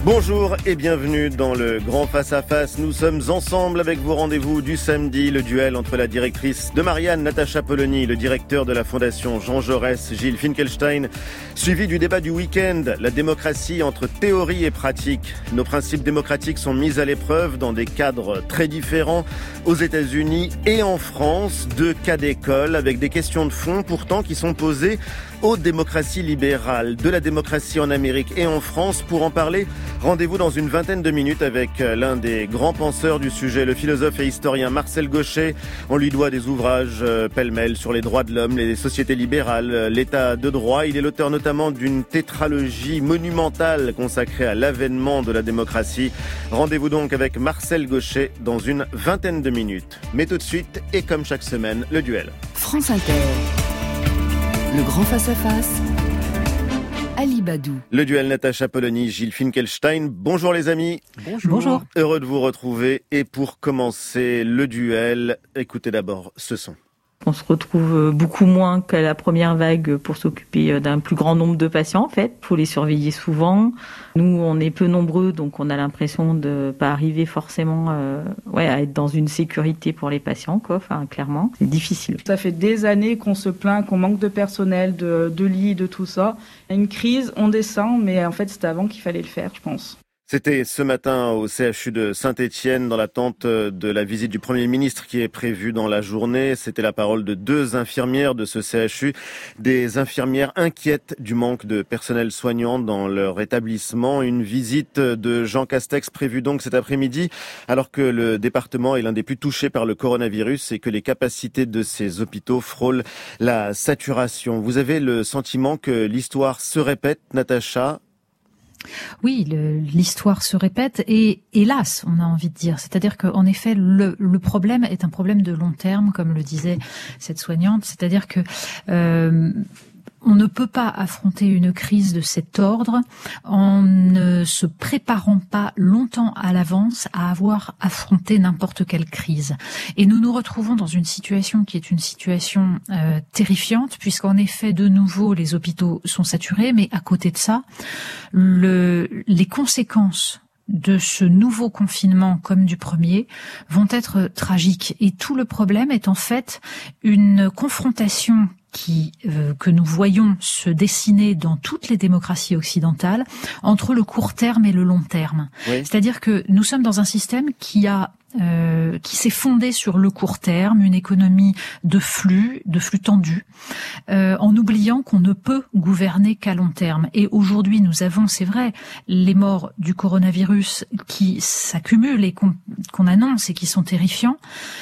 Bonjour et bienvenue dans le Grand Face-à-Face. Nous sommes ensemble avec vos rendez-vous du samedi, le duel entre la directrice de Marianne, Natacha Polony, le directeur de la Fondation Jean Jaurès, Gilles Finkelstein, suivi du débat du week-end, la démocratie entre théorie et pratique. Nos principes démocratiques sont mis à l'épreuve dans des cadres très différents, aux États-Unis et en France, deux cas d'école avec des questions de fond pourtant qui sont posées aux démocraties libérales, de la démocratie en Amérique et en France. Pour en parler, rendez-vous dans une vingtaine de minutes avec l'un des grands penseurs du sujet, le philosophe et historien Marcel Gauchet. On lui doit des ouvrages pêle-mêle sur les droits de l'homme, les sociétés libérales, l'état de droit. Il est l'auteur notamment d'une tétralogie monumentale consacrée à l'avènement de la démocratie. Rendez-vous donc avec Marcel Gauchet dans une vingtaine de minutes. Mais tout de suite, et comme chaque semaine, le duel. France Inter. Le grand face-à-face, Ali Badou. Le duel Natacha Polony, Gilles Finkelstein. Bonjour les amis. Bonjour. Heureux de vous retrouver. Et pour commencer le duel, écoutez d'abord ce son. On se retrouve beaucoup moins qu'à la première vague pour s'occuper d'un plus grand nombre de patients, en fait. Il faut les surveiller souvent. Nous, on est peu nombreux, donc on a l'impression de pas arriver forcément à être dans une sécurité pour les patients, quoi. Enfin, clairement, c'est difficile. Ça fait des années qu'on se plaint, qu'on manque de personnel, de lits, de tout ça. Une crise, on descend, mais en fait, c'était avant qu'il fallait le faire, je pense. C'était ce matin au CHU de Saint-Étienne dans l'attente de la visite du Premier ministre qui est prévue dans la journée. C'était la parole de deux infirmières de ce CHU, des infirmières inquiètes du manque de personnel soignant dans leur établissement. Une visite de Jean Castex prévue donc cet après-midi alors que le département est l'un des plus touchés par le coronavirus et que les capacités de ces hôpitaux frôlent la saturation. Vous avez le sentiment que l'histoire se répète, Natacha ? Oui, l'histoire se répète et hélas, on a envie de dire. C'est-à-dire qu'en effet, le problème est un problème de long terme, comme le disait cette soignante. C'est-à-dire que on ne peut pas affronter une crise de cet ordre en ne se préparant pas longtemps à l'avance à avoir affronté n'importe quelle crise. Et nous nous retrouvons dans une situation qui est une situation terrifiante, puisqu'en effet, de nouveau, les hôpitaux sont saturés, mais à côté de ça, les conséquences de ce nouveau confinement comme du premier vont être tragiques. Et tout le problème est en fait une confrontation que nous voyons se dessiner dans toutes les démocraties occidentales entre le court terme et le long terme. Oui. C'est-à-dire que nous sommes dans un système qui s'est fondé sur le court terme, une économie de flux tendus, en oubliant qu'on ne peut gouverner qu'à long terme. Et aujourd'hui, nous avons, c'est vrai, les morts du coronavirus qui s'accumulent et qu'on annonce et qui sont terrifiants.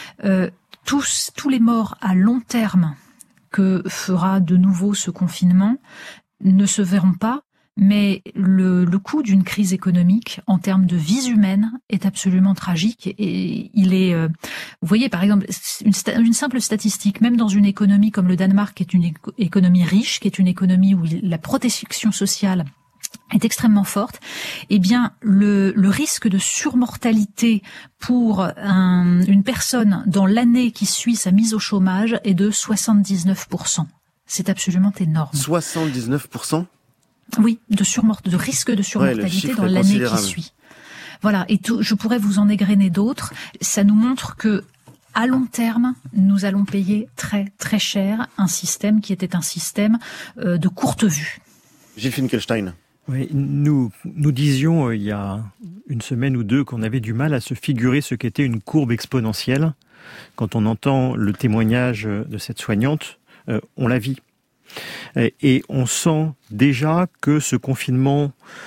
Tous les morts à long terme que fera de nouveau ce confinement ne se verront pas, mais le coût d'une crise économique en termes de vies humaines est absolument tragique et il est, vous voyez par exemple une simple statistique, même dans une économie comme le Danemark qui est une économie riche, qui est une économie où la protection sociale est extrêmement forte, eh bien le risque de surmortalité pour une personne dans l'année qui suit sa mise au chômage est de 79%. C'est absolument énorme. 79%? Oui, de risque de surmortalité dans l'année qui suit. Voilà, et je pourrais vous en égrener d'autres. Ça nous montre que à long terme, nous allons payer très très cher un système qui était un système de courte vue. Gilles Finkelstein. Oui, nous disions il y a une semaine ou deux qu'on avait du mal à se figurer ce qu'était une courbe exponentielle. Quand on entend le témoignage de cette soignante, on la vit. Et on sent déjà que ce confinement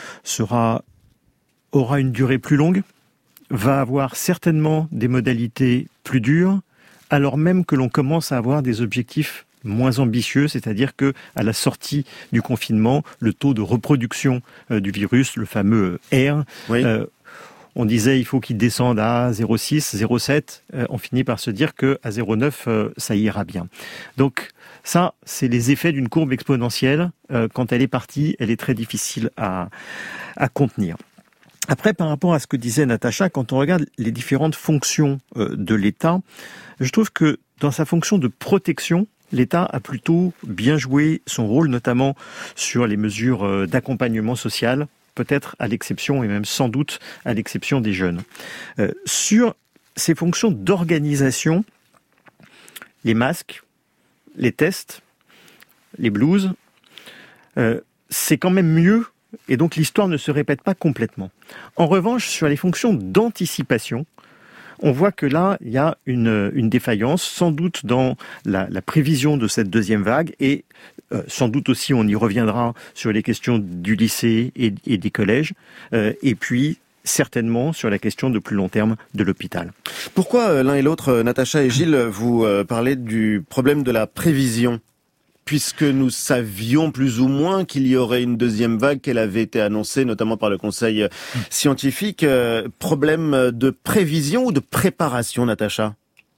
aura une durée plus longue, va avoir certainement des modalités plus dures, alors même que l'on commence à avoir des objectifs moins ambitieux, c'est-à-dire que à la sortie du confinement, le taux de reproduction du virus, le fameux R, oui. On disait il faut qu'il descende à 0,6, 0,7. On finit par se dire que à 0,9, ça ira bien. Donc ça, c'est les effets d'une courbe exponentielle. Quand elle est partie, elle est très difficile à contenir. Après, par rapport à ce que disait Natacha, quand on regarde les différentes fonctions de l'État, je trouve que dans sa fonction de protection, l'État a plutôt bien joué son rôle, notamment sur les mesures d'accompagnement social. peut-être à l'exception, et même sans doute à l'exception des jeunes. Sur ces fonctions d'organisation, les masques, les tests, les blouses, c'est quand même mieux, et donc l'histoire ne se répète pas complètement. En revanche, sur les fonctions d'anticipation, on voit que là, il y a une défaillance, sans doute dans la prévision de cette deuxième vague, et sans doute aussi, on y reviendra sur les questions du lycée et des collèges, et puis certainement sur la question de plus long terme de l'hôpital. Pourquoi l'un et l'autre, Natacha et Gilles, vous parlez du problème de la prévision ? Puisque nous savions plus ou moins qu'il y aurait une deuxième vague, qu'elle avait été annoncée notamment par le Conseil scientifique. Problème de prévision ou de préparation, Natacha ?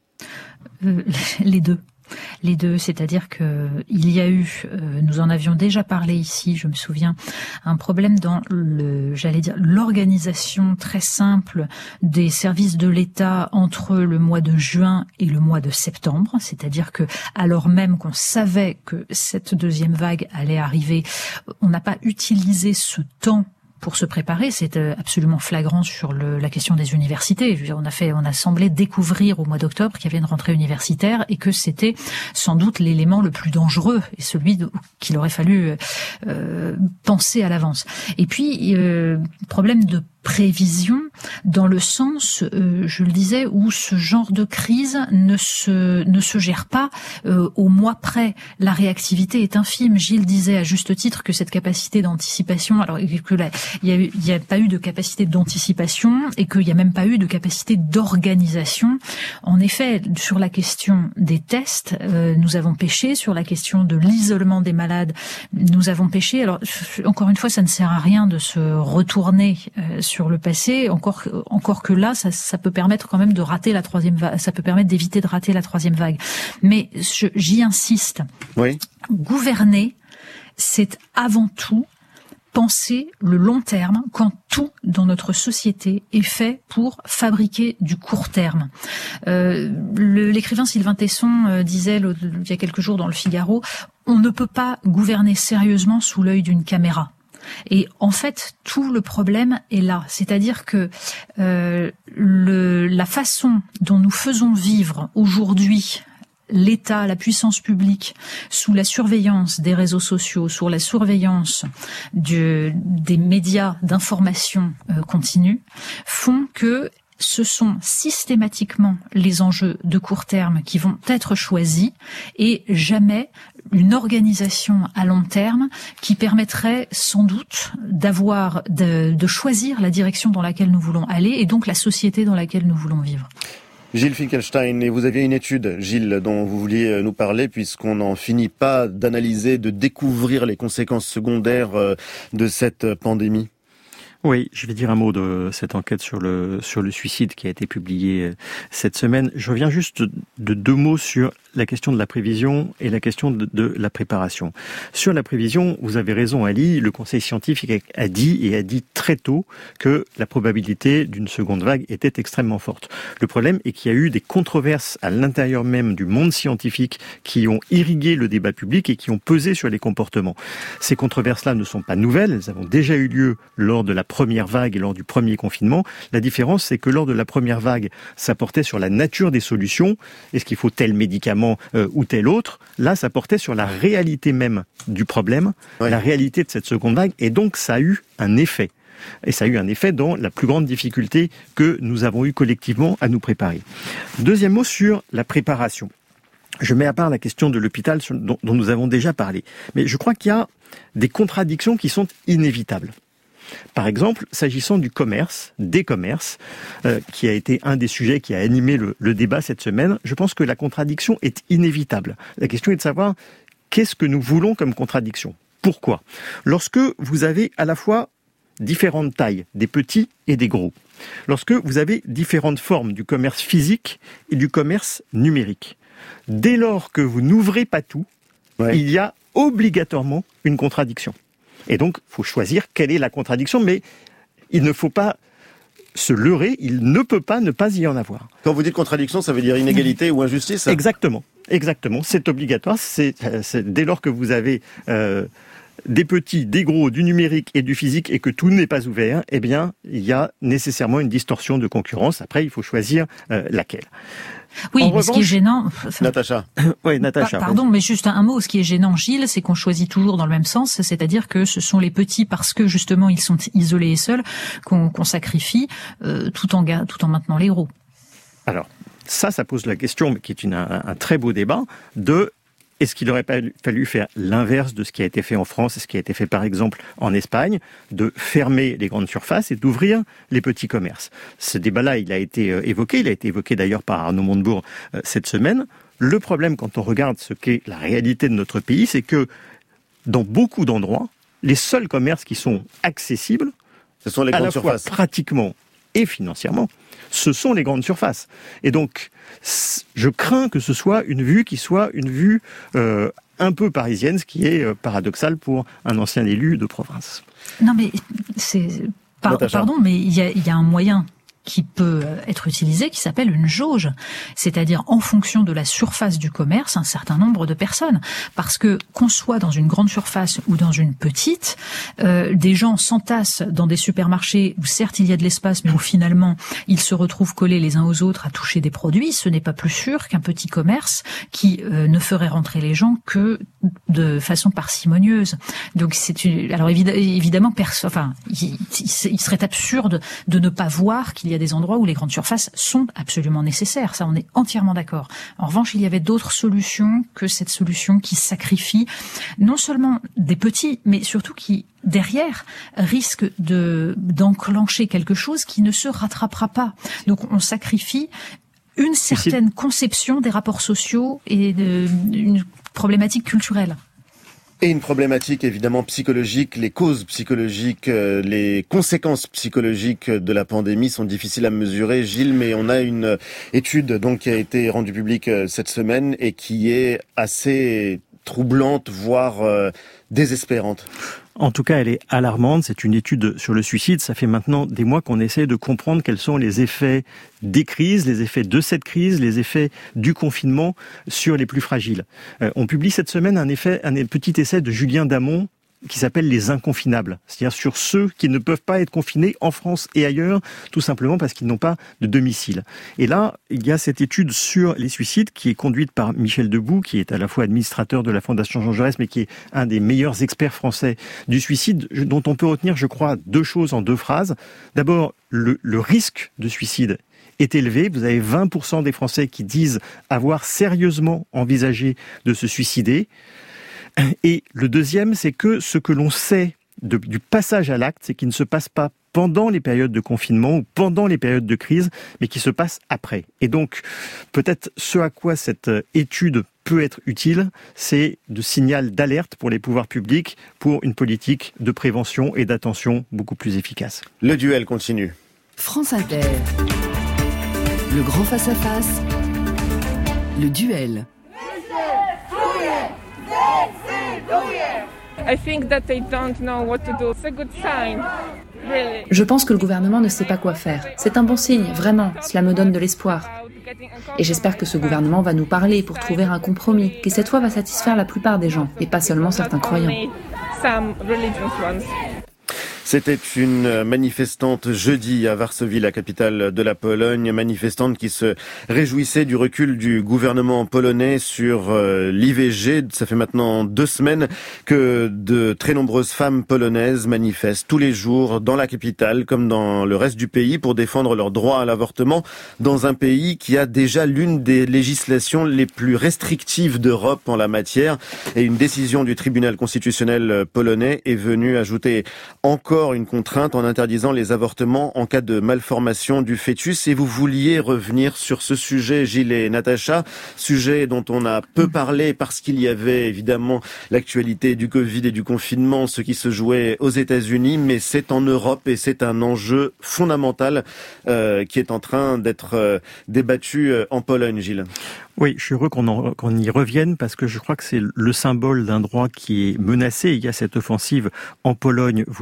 Les deux. Les deux, c'est-à-dire que il y a eu, nous en avions déjà parlé ici, je me souviens, un problème dans l'organisation très simple des services de l'État entre le mois de juin et le mois de septembre, c'est-à-dire que alors même qu'on savait que cette deuxième vague allait arriver, on n'a pas utilisé ce temps pour se préparer. C'est absolument flagrant sur la question des universités. Je veux dire, on a semblé découvrir au mois d'octobre qu'il y avait une rentrée universitaire et que c'était sans doute l'élément le plus dangereux et celui qu'il aurait fallu penser à l'avance. Et puis, problème de prévision dans le sens, je le disais, où ce genre de crise ne se gère pas au mois près. La réactivité est infime. Gilles disait à juste titre que cette capacité d'anticipation, alors que il y a pas eu de capacité d'anticipation et qu'il y a même pas eu de capacité d'organisation. En effet, sur la question des tests, nous avons péché. Sur la question de l'isolement des malades, nous avons péché. Alors encore une fois, ça ne sert à rien de se retourner sur le passé, encore que là, ça peut permettre quand même de rater la troisième vague, ça peut permettre d'éviter de rater la troisième vague. Mais j'y insiste. Oui. Gouverner, c'est avant tout penser le long terme quand tout dans notre société est fait pour fabriquer du court terme. L'écrivain Sylvain Tesson disait il y a quelques jours dans le Figaro, on ne peut pas gouverner sérieusement sous l'œil d'une caméra. Et en fait, tout le problème est là. C'est-à-dire que la façon dont nous faisons vivre aujourd'hui l'État, la puissance publique, sous la surveillance des réseaux sociaux, sous la surveillance des médias d'information continue, font que ce sont systématiquement les enjeux de court terme qui vont être choisis et jamais une organisation à long terme qui permettrait sans doute de choisir la direction dans laquelle nous voulons aller et donc la société dans laquelle nous voulons vivre. Gilles Finkelstein, et vous aviez une étude, Gilles, dont vous vouliez nous parler, puisqu'on n'en finit pas d'analyser, de découvrir les conséquences secondaires de cette pandémie. Oui, je vais dire un mot de cette enquête sur le suicide qui a été publiée cette semaine. Je reviens juste de 2 mots sur la question de la prévision et la question de la préparation. Sur la prévision, vous avez raison Ali, le Conseil scientifique a dit très tôt que la probabilité d'une seconde vague était extrêmement forte. Le problème est qu'il y a eu des controverses à l'intérieur même du monde scientifique qui ont irrigué le débat public et qui ont pesé sur les comportements. Ces controverses-là ne sont pas nouvelles, elles ont déjà eu lieu lors de la première vague et lors du premier confinement. La différence, c'est que lors de la première vague, ça portait sur la nature des solutions. Est-ce qu'il faut tel médicament ou tel autre? Là, ça portait sur la réalité même du problème, la réalité de cette seconde vague. Et donc, ça a eu un effet. Et ça a eu un effet dans la plus grande difficulté que nous avons eu collectivement à nous préparer. Deuxième mot sur la préparation. Je mets à part la question de l'hôpital dont nous avons déjà parlé. Mais je crois qu'il y a des contradictions qui sont inévitables. Par exemple, s'agissant du commerce, des commerces, qui a été un des sujets qui a animé le débat cette semaine, je pense que la contradiction est inévitable. La question est de savoir qu'est-ce que nous voulons comme contradiction. Pourquoi ? Lorsque vous avez à la fois différentes tailles, des petits et des gros, lorsque vous avez différentes formes du commerce physique et du commerce numérique, dès lors que vous n'ouvrez pas tout, il y a obligatoirement une contradiction. Et donc, il faut choisir quelle est la contradiction, mais il ne faut pas se leurrer, il ne peut pas ne pas y en avoir. Quand vous dites contradiction, ça veut dire inégalité ou injustice ? Exactement, c'est obligatoire, c'est dès lors que vous avez des petits, des gros, du numérique et du physique et que tout n'est pas ouvert, eh bien, il y a nécessairement une distorsion de concurrence. Après, il faut choisir laquelle. Oui, mais ce qui est gênant... Natacha. Oui, Natacha. Pardon, mais juste un mot. Ce qui est gênant, Gilles, c'est qu'on choisit toujours dans le même sens, c'est-à-dire que ce sont les petits, parce que justement ils sont isolés et seuls, qu'on sacrifie tout en maintenant les gros. Alors, ça pose la question, mais qui est un très beau débat, de est-ce qu'il aurait pas fallu faire l'inverse de ce qui a été fait en France et ce qui a été fait par exemple en Espagne, de fermer les grandes surfaces et d'ouvrir les petits commerces. Ce débat-là, il a été évoqué d'ailleurs par Arnaud Montebourg cette semaine. Le problème, quand on regarde ce qu'est la réalité de notre pays, c'est que dans beaucoup d'endroits, les seuls commerces qui sont accessibles, ce sont les grandes surfaces. Fois pratiquement et financièrement, ce sont les grandes surfaces. Et donc, je crains que ce soit une vue un peu parisienne, ce qui est paradoxal pour un ancien élu de province. Non mais pardon, mais il y a un moyen qui peut être utilisé, qui s'appelle une jauge, c'est-à-dire en fonction de la surface du commerce, un certain nombre de personnes. Parce que qu'on soit dans une grande surface ou dans une petite, des gens s'entassent dans des supermarchés où certes il y a de l'espace, mais où finalement ils se retrouvent collés les uns aux autres à toucher des produits. Ce n'est pas plus sûr qu'un petit commerce qui ne ferait rentrer les gens que de façon parcimonieuse. Donc alors évidemment, il serait absurde de ne pas voir qu'il y a des endroits où les grandes surfaces sont absolument nécessaires. Ça, on est entièrement d'accord. En revanche, il y avait d'autres solutions que cette solution qui sacrifie non seulement des petits, mais surtout qui, derrière, risque d'enclencher quelque chose qui ne se rattrapera pas. Donc, on sacrifie une certaine conception des rapports sociaux et une problématique culturelle. Et une problématique évidemment psychologique, les causes psychologiques, les conséquences psychologiques de la pandémie sont difficiles à mesurer, Gilles, mais on a une étude donc qui a été rendue publique cette semaine et qui est assez troublante, voire désespérante. En tout cas, elle est alarmante. C'est une étude sur le suicide. Ça fait maintenant des mois qu'on essaie de comprendre quels sont les effets des crises, les effets de cette crise, les effets du confinement sur les plus fragiles. On publie cette semaine un petit essai de Julien Damon qui s'appelle Les Inconfinables, c'est-à-dire sur ceux qui ne peuvent pas être confinés en France et ailleurs, tout simplement parce qu'ils n'ont pas de domicile. Et là, il y a cette étude sur les suicides qui est conduite par Michel Debout, qui est à la fois administrateur de la Fondation Jean Jaurès, mais qui est un des meilleurs experts français du suicide, dont on peut retenir, je crois, 2 choses en 2 phrases. D'abord, le risque de suicide est élevé. Vous avez 20% des Français qui disent avoir sérieusement envisagé de se suicider. Et le deuxième, c'est que ce que l'on sait du passage à l'acte, c'est qu'il ne se passe pas pendant les périodes de confinement ou pendant les périodes de crise, mais qui se passe après. Et donc, peut-être ce à quoi cette étude peut être utile, c'est de signal d'alerte pour les pouvoirs publics pour une politique de prévention et d'attention beaucoup plus efficace. Le duel continue. France Inter. Le grand face-à-face. Le duel. Je pense que le gouvernement ne sait pas quoi faire. C'est un bon signe, vraiment. Cela me donne de l'espoir. Et j'espère que ce gouvernement va nous parler pour trouver un compromis qui cette fois va satisfaire la plupart des gens, et pas seulement certains croyants. C'était une manifestante jeudi à Varsovie, la capitale de la Pologne, manifestante qui se réjouissait du recul du gouvernement polonais sur l'IVG. Ça fait maintenant 2 semaines que de très nombreuses femmes polonaises manifestent tous les jours dans la capitale comme dans le reste du pays pour défendre leur droit à l'avortement dans un pays qui a déjà l'une des législations les plus restrictives d'Europe en la matière. Et une décision du tribunal constitutionnel polonais est venue ajouter encore une contrainte en interdisant les avortements en cas de malformation du fœtus. Et vous vouliez revenir sur ce sujet, Gilles et Natacha, sujet dont on a peu parlé parce qu'il y avait évidemment l'actualité du Covid et du confinement, ce qui se jouait aux États-Unis, mais c'est en Europe et c'est un enjeu fondamental qui est en train d'être débattu en Pologne, Gilles. Oui, je suis heureux qu'on y revienne parce que je crois que c'est le symbole d'un droit qui est menacé. Il y a cette offensive en Pologne, vous l'avez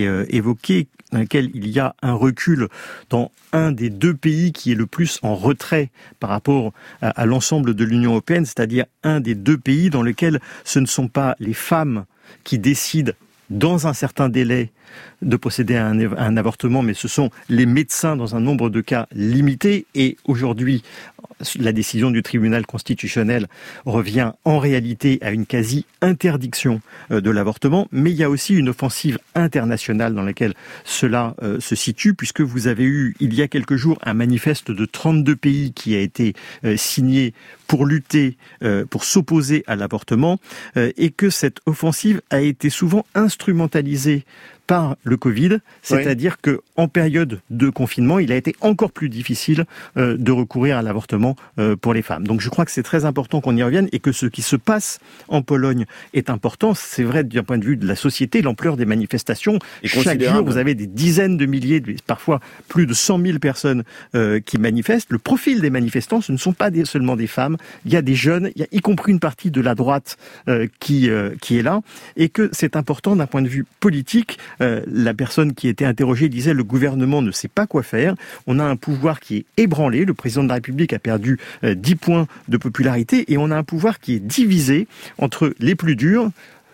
évoquée, dans laquelle il y a un recul dans un des deux pays qui est le plus en retrait par rapport à l'ensemble de l'Union européenne, c'est-à-dire un des deux pays dans lequel ce ne sont pas les femmes qui décident dans un certain délai de procéder à un avortement, mais ce sont les médecins dans un nombre de cas limité. Et aujourd'hui, la décision du tribunal constitutionnel revient en réalité à une quasi-interdiction de l'avortement, mais il y a aussi une offensive internationale dans laquelle cela se situe, puisque vous avez eu, il y a quelques jours, un manifeste de 32 pays qui a été signé pour lutter, pour s'opposer à l'avortement, et que cette offensive a été souvent instrumentalisée par le Covid, c'est-à-dire que en période de confinement, il a été encore plus difficile de recourir à l'avortement pour les femmes. Donc je crois que c'est très important qu'on y revienne et que ce qui se passe en Pologne est important. C'est vrai d'un point de vue de la société, l'ampleur des manifestations. Chaque jour, vous avez des dizaines de milliers, parfois plus de 100 000 personnes qui manifestent. Le profil des manifestants, ce ne sont pas seulement des femmes. Il y a des jeunes, il y a y compris une partie de la droite qui est là, et que c'est important d'un point de vue politique. La personne qui était interrogée disait le gouvernement ne sait pas quoi faire. On a un pouvoir qui est ébranlé. Le président de la République a perdu 10 points de popularité et on a un pouvoir qui est divisé entre les plus durs,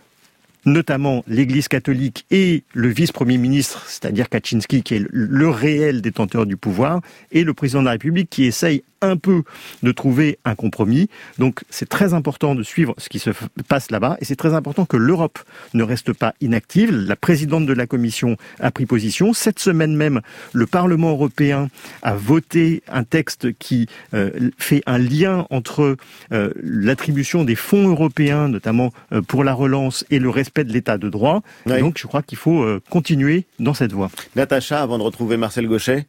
notamment l'Église catholique et le vice-premier ministre, c'est-à-dire Kaczynski, qui est le réel détenteur du pouvoir, et le président de la République qui essaye un peu de trouver un compromis. Donc c'est très important de suivre ce qui se passe là-bas et c'est très important que l'Europe ne reste pas inactive. La présidente de la Commission a pris position. Cette semaine même, le Parlement européen a voté un texte qui fait un lien entre l'attribution des fonds européens, notamment pour la relance, et le respect de l'état de droit. Oui. Et donc je crois qu'il faut continuer dans cette voie. Natacha, avant de retrouver Marcel Gauchet.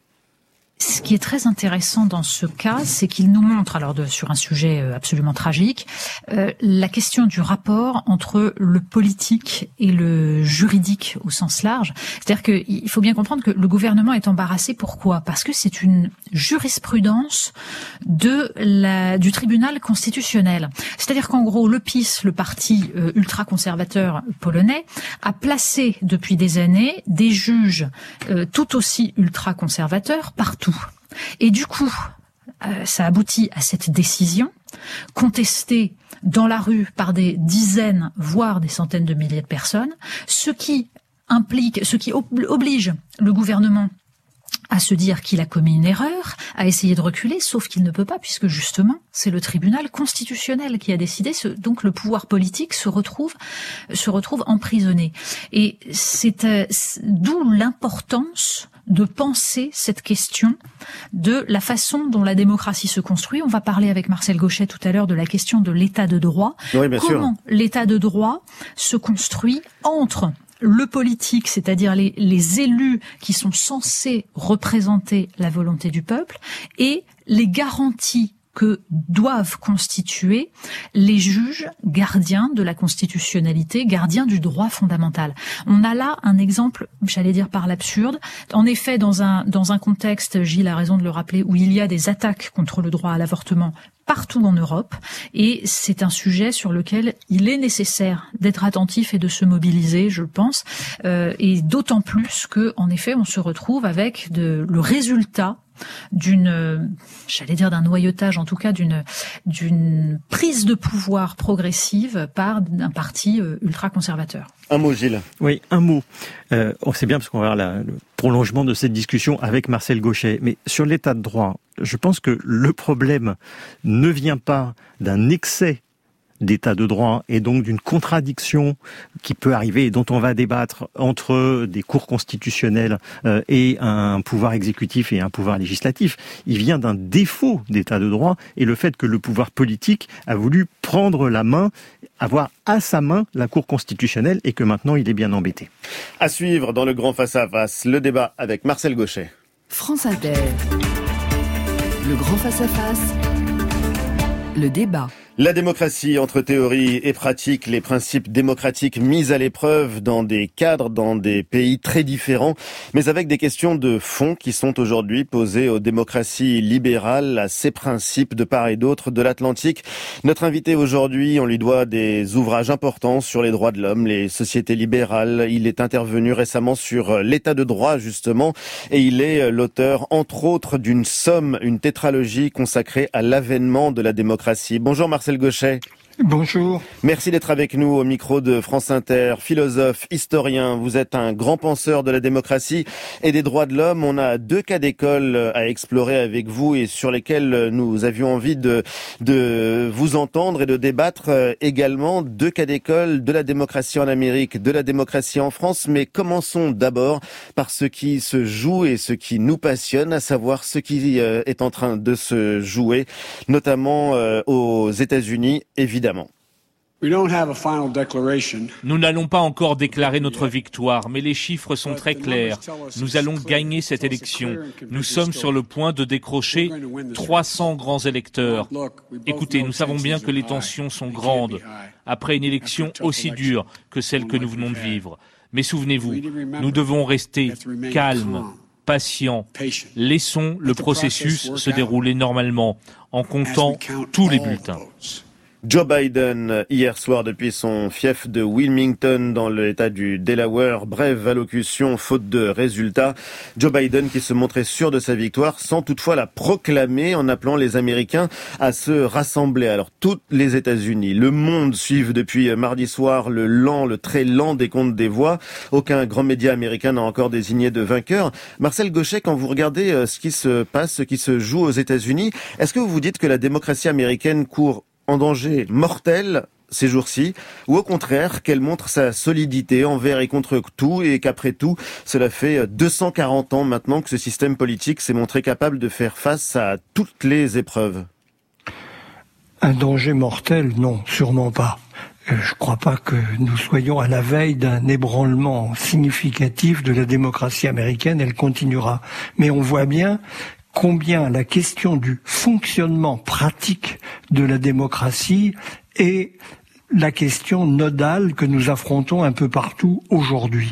Ce qui est très intéressant dans ce cas, c'est qu'il nous montre, sur un sujet absolument tragique, la question du rapport entre le politique et le juridique au sens large. C'est-à-dire qu'il faut bien comprendre que le gouvernement est embarrassé. Pourquoi ? Parce que c'est une jurisprudence du tribunal constitutionnel. C'est-à-dire qu'en gros, le PiS, le parti ultra-conservateur polonais, a placé depuis des années des juges tout aussi ultra-conservateurs partout. Et du coup, ça aboutit à cette décision contestée dans la rue par des dizaines, voire des centaines de milliers de personnes, ce qui oblige le gouvernement à se dire qu'il a commis une erreur, à essayer de reculer, sauf qu'il ne peut pas, puisque justement, c'est le tribunal constitutionnel qui a décidé, donc le pouvoir politique se retrouve emprisonné. Et c'est d'où l'importance de penser cette question de la façon dont la démocratie se construit. On va parler avec Marcel Gauchet tout à l'heure de la question de l'état de droit. Oui, bien sûr. Comment l'état de droit se construit entre le politique, c'est-à-dire les élus qui sont censés représenter la volonté du peuple, et les garanties que doivent constituer les juges gardiens de la constitutionnalité, gardiens du droit fondamental. On a là un exemple, j'allais dire par l'absurde. En effet, dans un contexte, Gilles a raison de le rappeler, où il y a des attaques contre le droit à l'avortement partout en Europe, et c'est un sujet sur lequel il est nécessaire d'être attentif et de se mobiliser, je pense, et d'autant plus que, en effet, on se retrouve avec le résultat d'un noyautage, en tout cas d'une prise de pouvoir progressive par un parti ultra-conservateur. Un mot, Gilles. Oui, un mot. On sait bien, parce qu'on va avoir le prolongement de cette discussion avec Marcel Gauchet, mais sur l'état de droit, je pense que le problème ne vient pas d'un excès d'état de droit et donc d'une contradiction qui peut arriver et dont on va débattre entre des cours constitutionnels et un pouvoir exécutif et un pouvoir législatif. Il vient d'un défaut d'état de droit et le fait que le pouvoir politique a voulu prendre la main, avoir à sa main la Cour constitutionnelle et que maintenant il est bien embêté. À suivre dans le grand face-à-face, le débat avec Marcel Gauchet. France Inter. Le grand face-à-face. Le débat. La démocratie entre théorie et pratique, les principes démocratiques mis à l'épreuve dans des cadres, dans des pays très différents, mais avec des questions de fond qui sont aujourd'hui posées aux démocraties libérales, à ces principes de part et d'autre de l'Atlantique. Notre invité aujourd'hui, on lui doit des ouvrages importants sur les droits de l'homme, les sociétés libérales. Il est intervenu récemment sur l'état de droit, justement, et il est l'auteur, entre autres, d'une somme, une tétralogie consacrée à l'avènement de la démocratie. Bonjour Marcel Gauchet. Bonjour. Merci d'être avec nous au micro de France Inter. Philosophe, historien, vous êtes un grand penseur de la démocratie et des droits de l'homme. On a 2 cas d'école à explorer avec vous et sur lesquels nous avions envie de vous entendre et de débattre également. 2 cas d'école de la démocratie en Amérique, de la démocratie en France. Mais commençons d'abord par ce qui se joue et ce qui nous passionne, à savoir ce qui est en train de se jouer, notamment aux États-Unis, évidemment. Nous n'allons pas encore déclarer notre victoire, mais les chiffres sont très clairs. Nous allons gagner cette élection. Nous sommes sur le point de décrocher 300 grands électeurs. Écoutez, nous savons bien que les tensions sont grandes après une élection aussi dure que celle que nous venons de vivre. Mais souvenez-vous, nous devons rester calmes, patients. Laissons le processus se dérouler normalement en comptant tous les bulletins. Joe Biden, hier soir, depuis son fief de Wilmington dans l'état du Delaware, brève allocution faute de résultats. Joe Biden qui se montrait sûr de sa victoire sans toutefois la proclamer en appelant les Américains à se rassembler. Alors, tous les États-Unis, le monde suivent depuis mardi soir le très lent décompte des voix. Aucun grand média américain n'a encore désigné de vainqueur. Marcel Gauchet, quand vous regardez ce qui se passe, ce qui se joue aux États-Unis, est-ce que vous vous dites que la démocratie américaine court en danger mortel ces jours-ci, ou au contraire qu'elle montre sa solidité envers et contre tout, et qu'après tout, cela fait 240 ans maintenant que ce système politique s'est montré capable de faire face à toutes les épreuves? Un danger mortel, non, sûrement pas. Je ne crois pas que nous soyons à la veille d'un ébranlement significatif de la démocratie américaine, elle continuera. Mais on voit bien combien la question du fonctionnement pratique de la démocratie est la question nodale que nous affrontons un peu partout aujourd'hui.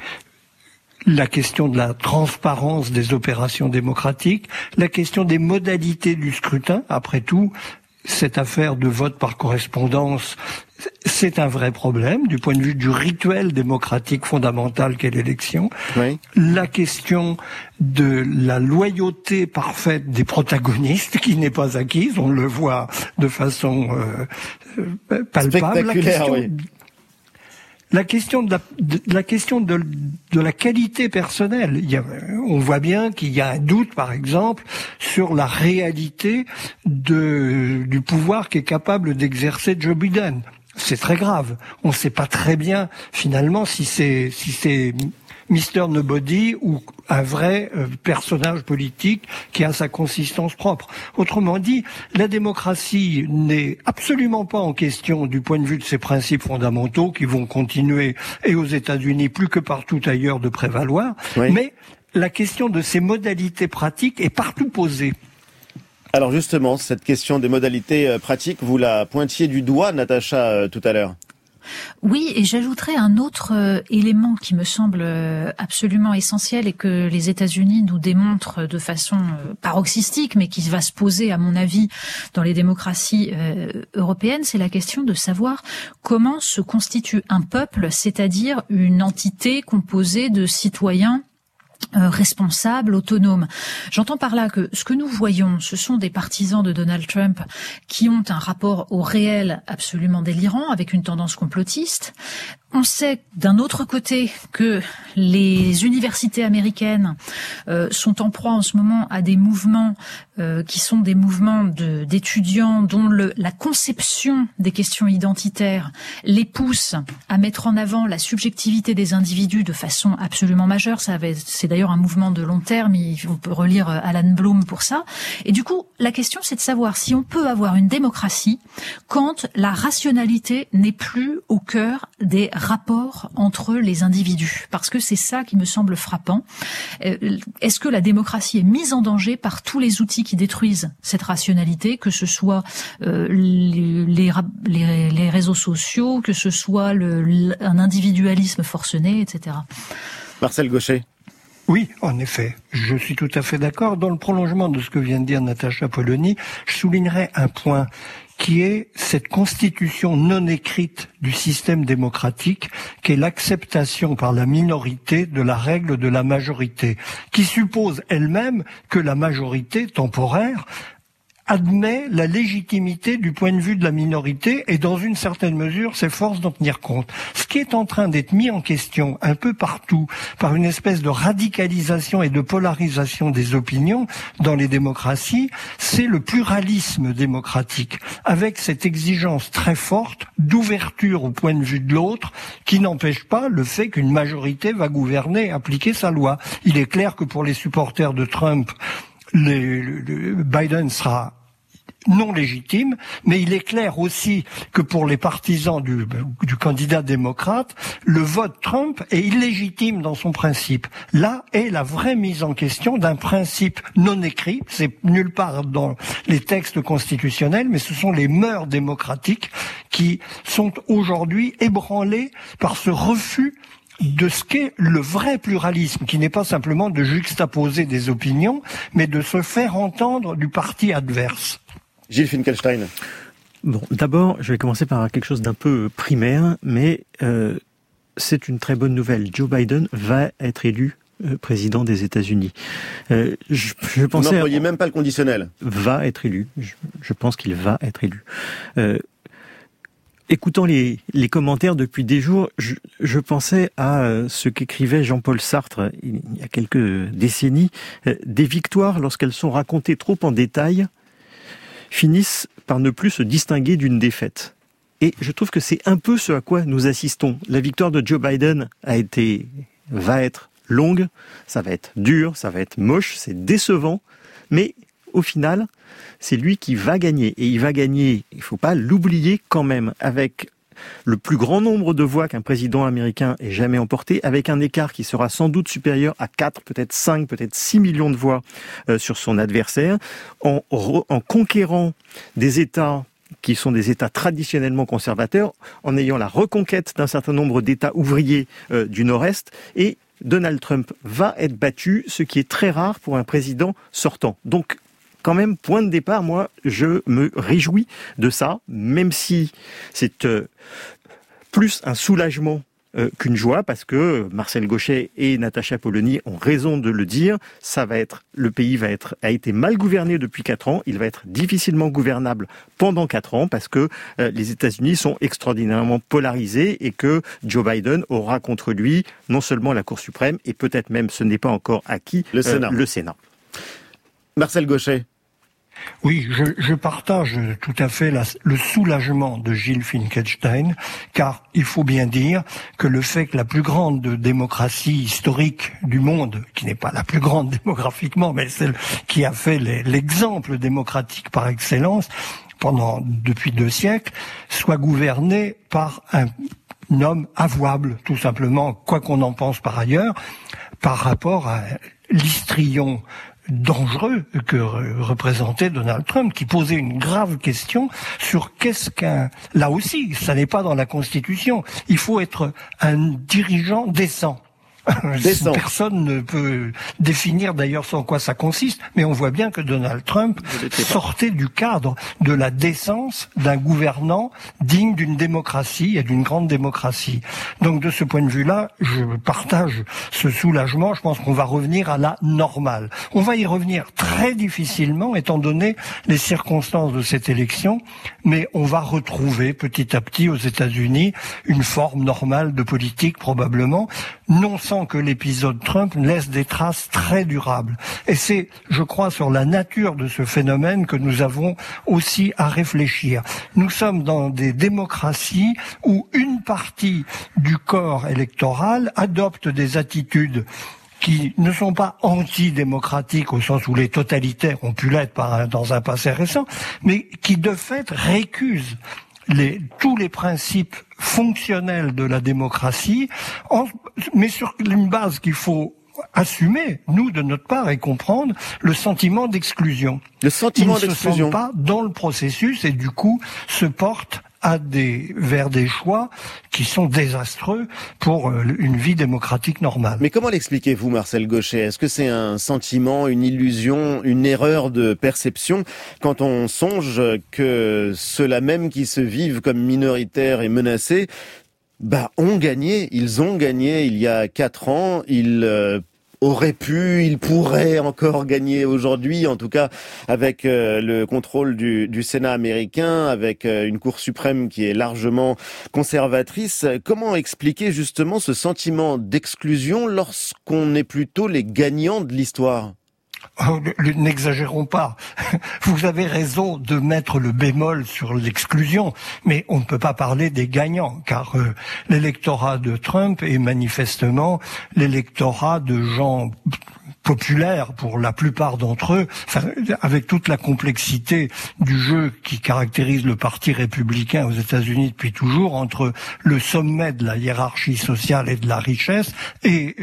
La question de la transparence des opérations démocratiques, la question des modalités du scrutin, après tout, cette affaire de vote par correspondance, c'est un vrai problème du point de vue du rituel démocratique fondamental qu'est l'élection. Oui. La question de la loyauté parfaite des protagonistes qui n'est pas acquise, on le voit de façon palpable. La question de la qualité personnelle. On voit bien qu'il y a un doute, par exemple, sur la réalité du pouvoir qu'est capable d'exercer Joe Biden. C'est très grave. On ne sait pas très bien, finalement, si c'est Mr. Nobody ou un vrai personnage politique qui a sa consistance propre. Autrement dit, la démocratie n'est absolument pas en question du point de vue de ses principes fondamentaux qui vont continuer, et aux États-Unis plus que partout ailleurs, de prévaloir, oui. Mais la question de ses modalités pratiques est partout posée. Alors justement, cette question des modalités pratiques, vous la pointiez du doigt, Natacha, tout à l'heure. Oui, et j'ajouterais un autre élément qui me semble absolument essentiel et que les États-Unis nous démontrent de façon paroxystique, mais qui va se poser, à mon avis, dans les démocraties européennes, c'est la question de savoir comment se constitue un peuple, c'est-à-dire une entité composée de citoyens responsables, autonomes. J'entends par là que ce que nous voyons, ce sont des partisans de Donald Trump qui ont un rapport au réel absolument délirant, avec une tendance complotiste. On sait d'un autre côté que les universités américaines sont en proie en ce moment à des mouvements qui sont des mouvements d'étudiants dont la conception des questions identitaires les pousse à mettre en avant la subjectivité des individus de façon absolument majeure. C'est d'ailleurs un mouvement de long terme, on peut relire Alan Bloom pour ça. Et du coup, la question c'est de savoir si on peut avoir une démocratie quand la rationalité n'est plus au cœur des rapport entre les individus, parce que c'est ça qui me semble frappant. Est-ce que la démocratie est mise en danger par tous les outils qui détruisent cette rationalité, que ce soit les réseaux sociaux, que ce soit un individualisme forcené, etc. Marcel Gauchet. Oui, en effet, je suis tout à fait d'accord. Dans le prolongement de ce que vient de dire Natacha Polony, je soulignerai un point qui est cette constitution non écrite du système démocratique, qui est l'acceptation par la minorité de la règle de la majorité, qui suppose elle-même que la majorité temporaire admet la légitimité du point de vue de la minorité et dans une certaine mesure s'efforce d'en tenir compte. Ce qui est en train d'être mis en question un peu partout par une espèce de radicalisation et de polarisation des opinions dans les démocraties, c'est le pluralisme démocratique, avec cette exigence très forte d'ouverture au point de vue de l'autre qui n'empêche pas le fait qu'une majorité va gouverner et appliquer sa loi. Il est clair que pour les supporters de Trump, Biden sera non légitime, mais il est clair aussi que pour les partisans du candidat démocrate, le vote Trump est illégitime dans son principe. Là est la vraie mise en question d'un principe non écrit, c'est nulle part dans les textes constitutionnels, mais ce sont les mœurs démocratiques qui sont aujourd'hui ébranlées par ce refus de ce qu'est le vrai pluralisme, qui n'est pas simplement de juxtaposer des opinions, mais de se faire entendre du parti adverse. Gilles Finkelstein. Bon, d'abord, je vais commencer par quelque chose d'un peu primaire, mais c'est une très bonne nouvelle. Joe Biden va être élu président des États-Unis. Je pensais. Vous n'employez même pas le conditionnel. Va être élu. Je pense qu'il va être élu. Écoutant les commentaires depuis des jours, je pensais à ce qu'écrivait Jean-Paul Sartre il y a quelques décennies. Des victoires, lorsqu'elles sont racontées trop en détail, finissent par ne plus se distinguer d'une défaite. Et je trouve que c'est un peu ce à quoi nous assistons. La victoire de Joe Biden va être longue, ça va être dur, ça va être moche, c'est décevant, mais au final, c'est lui qui va gagner. Et il va gagner, il ne faut pas l'oublier quand même, avec le plus grand nombre de voix qu'un président américain ait jamais emporté, avec un écart qui sera sans doute supérieur à 4, peut-être 5, peut-être 6 millions de voix sur son adversaire, en conquérant des États qui sont des États traditionnellement conservateurs, en ayant la reconquête d'un certain nombre d'États ouvriers du Nord-Est, et Donald Trump va être battu, ce qui est très rare pour un président sortant. Donc, quand même, point de départ, moi, je me réjouis de ça, même si c'est plus un soulagement qu'une joie, parce que Marcel Gauchet et Natacha Polony ont raison de le dire. Le pays a été mal gouverné depuis 4 ans. Il va être difficilement gouvernable pendant 4 ans, parce que les États-Unis sont extraordinairement polarisés et que Joe Biden aura contre lui non seulement la Cour suprême, et peut-être même, ce n'est pas encore acquis, le Sénat. Marcel Gauchet. Oui, je partage tout à fait le soulagement de Gilles Finkelstein, car il faut bien dire que le fait que la plus grande démocratie historique du monde, qui n'est pas la plus grande démographiquement, mais celle qui a fait l'exemple démocratique par excellence depuis 2 siècles, soit gouvernée par un homme avouable, tout simplement, quoi qu'on en pense par ailleurs, par rapport à l'histrion dangereux que représentait Donald Trump, qui posait une grave question sur là aussi, ça n'est pas dans la Constitution. Il faut être un dirigeant décent. Personne ne peut définir d'ailleurs sans quoi ça consiste, mais on voit bien que Donald Trump sortait du cadre de la décence d'un gouvernant digne d'une démocratie et d'une grande démocratie. Donc de ce point de vue-là, je partage ce soulagement. Je pense qu'on va revenir à la normale. On va y revenir très difficilement étant donné les circonstances de cette élection, mais on va retrouver petit à petit aux États-Unis une forme normale de politique probablement, non sans que l'épisode Trump laisse des traces très durables. Et c'est, je crois, sur la nature de ce phénomène que nous avons aussi à réfléchir. Nous sommes dans des démocraties où une partie du corps électoral adopte des attitudes qui ne sont pas antidémocratiques au sens où les totalitaires ont pu l'être dans un passé récent, mais qui de fait récusent tous les principes fonctionnelle de la démocratie, mais sur une base qu'il faut assumer, nous, de notre part, et comprendre le sentiment d'exclusion. Le sentiment d'exclusion. Ils ne se sentent pas dans le processus et du coup se portent vers des choix qui sont désastreux pour une vie démocratique normale. Mais comment l'expliquez-vous, Marcel Gauchet? Est-ce que c'est un sentiment, une illusion, une erreur de perception quand on songe que ceux-là même qui se vivent comme minoritaires et menacés ont gagné, ils ont gagné il y a 4 ans, ils pourraient encore gagner aujourd'hui, en tout cas avec le contrôle du Sénat américain, avec une Cour suprême qui est largement conservatrice. Comment expliquer justement ce sentiment d'exclusion lorsqu'on est plutôt les gagnants de l'histoire ? N'exagérons pas. Vous avez raison de mettre le bémol sur l'exclusion, mais on ne peut pas parler des gagnants, car l'électorat de Trump est manifestement l'électorat de gens populaires pour la plupart d'entre eux, avec toute la complexité du jeu qui caractérise le parti républicain aux États-Unis depuis toujours, entre le sommet de la hiérarchie sociale et de la richesse et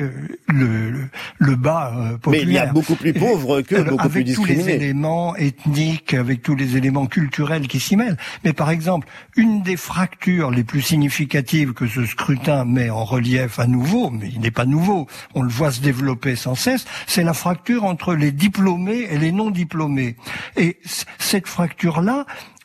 le bas populaire. Mais il y a beaucoup plus pauvres que beaucoup plus discriminés. Avec tous les éléments ethniques, avec tous les éléments culturels qui s'y mêlent. Mais par exemple, une des fractures les plus significatives que ce scrutin met en relief à nouveau, mais il n'est pas nouveau, on le voit se développer sans cesse, c'est la fracture entre les diplômés et les non-diplômés. Et cette fracture-là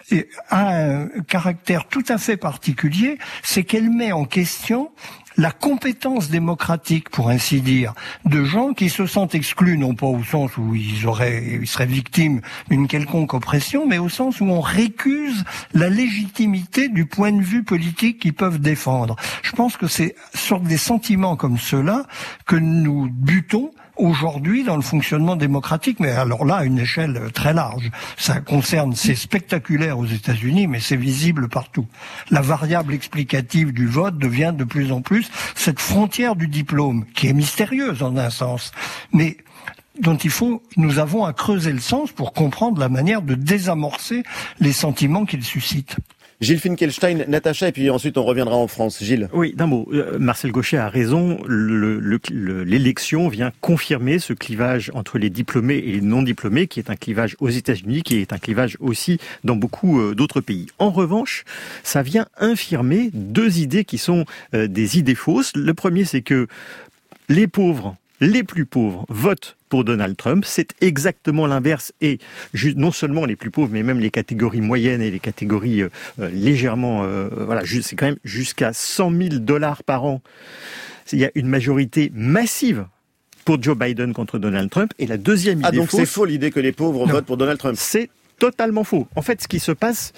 a un caractère tout à fait particulier, c'est qu'elle met en question la compétence démocratique, pour ainsi dire, de gens qui se sentent exclus, non pas au sens où ils seraient victimes d'une quelconque oppression, mais au sens où on récuse la légitimité du point de vue politique qu'ils peuvent défendre. Je pense que c'est sur des sentiments comme ceux-là que nous butons aujourd'hui dans le fonctionnement démocratique, mais alors là à une échelle très large. C'est spectaculaire aux États-Unis, mais c'est visible partout. La variable explicative du vote devient de plus en plus cette frontière du diplôme, qui est mystérieuse en un sens, mais dont nous avons à creuser le sens pour comprendre la manière de désamorcer les sentiments qu'il suscite. Gilles Finkelstein, Natacha, et puis ensuite on reviendra en France. Gilles. Oui, d'un mot. Marcel Gauchet a raison. L'élection vient confirmer ce clivage entre les diplômés et les non-diplômés, qui est un clivage aux États-Unis, qui est un clivage aussi dans beaucoup d'autres pays. En revanche, ça vient infirmer 2 idées qui sont des idées fausses. Le premier, c'est que les pauvres, les plus pauvres, votent pour Donald Trump. C'est exactement l'inverse, et non seulement les plus pauvres, mais même les catégories moyennes et les catégories légèrement... c'est quand même jusqu'à $100 000 par an. Il y a une majorité massive pour Joe Biden contre Donald Trump. Et la deuxième idée donc fausse, c'est faux l'idée que les pauvres votent pour Donald Trump. C'est totalement faux. En fait, ce qui se passe,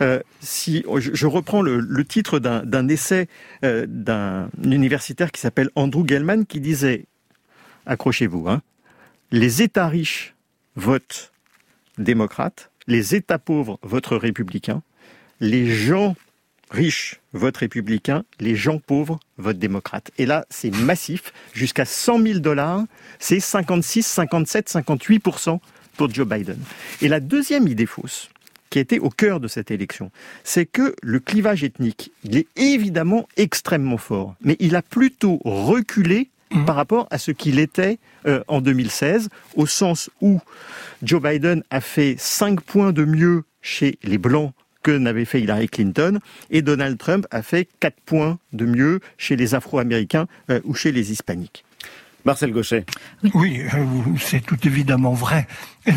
si je reprends le titre d'un essai d'un universitaire qui s'appelle Andrew Gelman, qui disait, accrochez-vous, les États riches votent démocrate, les États pauvres votent républicain, les gens riches votent républicain, les gens pauvres votent démocrate. Et là, c'est massif, jusqu'à $100 000, c'est 56, 57, 58% pour Joe Biden. Et la deuxième idée fausse, qui était au cœur de cette élection, c'est que le clivage ethnique, il est évidemment extrêmement fort, mais il a plutôt reculé par rapport à ce qu'il était en 2016, au sens où Joe Biden a fait 5 points de mieux chez les Blancs que n'avait fait Hillary Clinton, et Donald Trump a fait 4 points de mieux chez les Afro-Américains ou chez les Hispaniques. Marcel Gauchet. Oui, c'est tout évidemment vrai.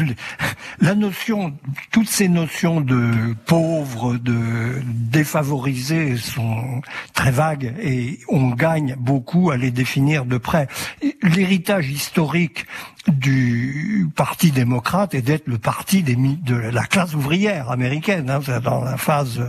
Toutes ces notions de pauvres, de défavorisés sont très vagues et on gagne beaucoup à les définir de près. L'héritage historique du Parti démocrate est d'être le parti de la classe ouvrière américaine, dans la phase